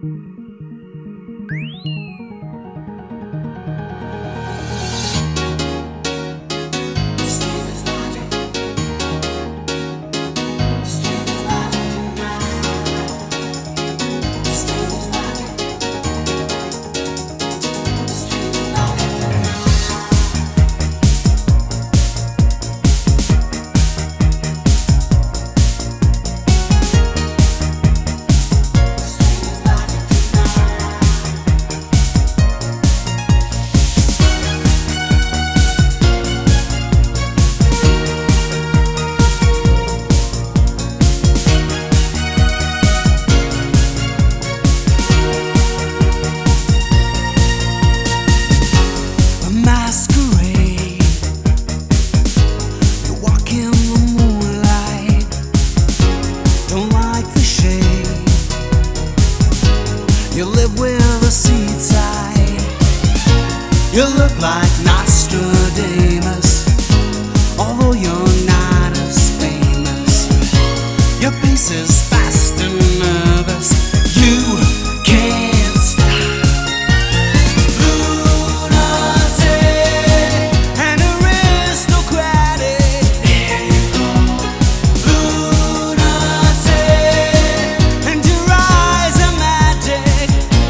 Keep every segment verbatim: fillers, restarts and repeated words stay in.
You live with a seat tight. You look like Nostradamus, although you're not as famous. Your pace is fast and nervous. You can't stop. Lunatic and aristocratic. There you go. Lunatic and your eyes are magic.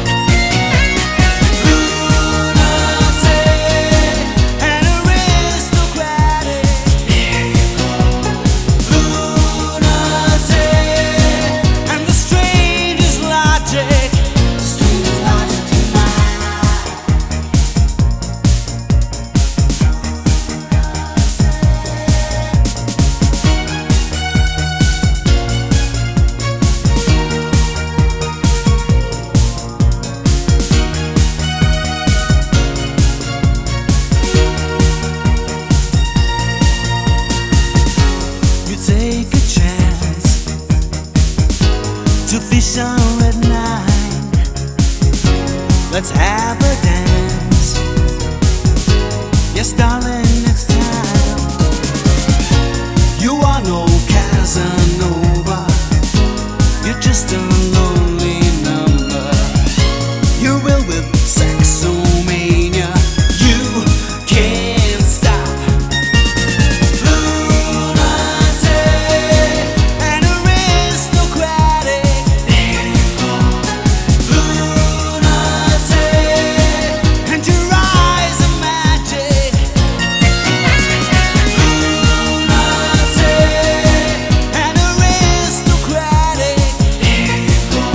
Lunatic and aristocratic. There you go. Lunatic and the strangest logic. Strangest logic tonight. You take a chance to fish on red nine. Let's have a dance. Yes, darling, next time. You are no Casanova. You're just a lonely number. You're ill with sexomania. You can't stop. Lunatic and aristocratic. There you go. Lunatic and your eyes are magic. Lunatic and aristocratic. There you go.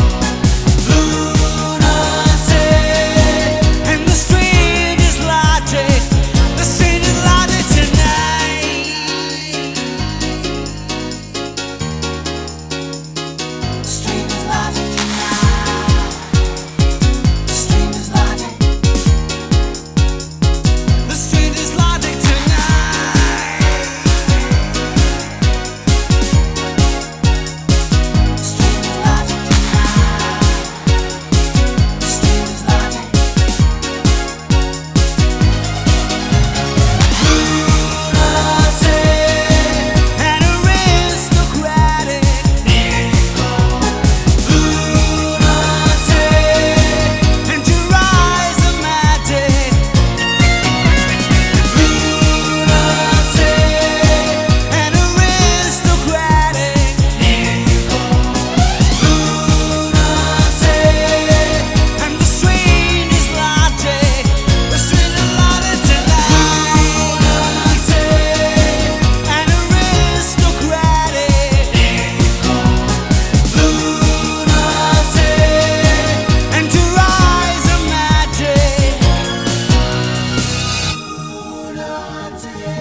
Lunatic and the strangest logic. The strangest logic tonight. Strangest logic tonight. Strangest logic. The strangest logic tonight. Strangest logic tonight. Strangest logic. Lunatic and aristocratic. There you go. Lunatic and your eyes are magic. Lunatic and aristocratic. There you go. Lunatic and the strangest logic. The strangest logic tonight. Lunatic and aristocratic. There you go. Lunatic and your eyes are magic. Lunatic.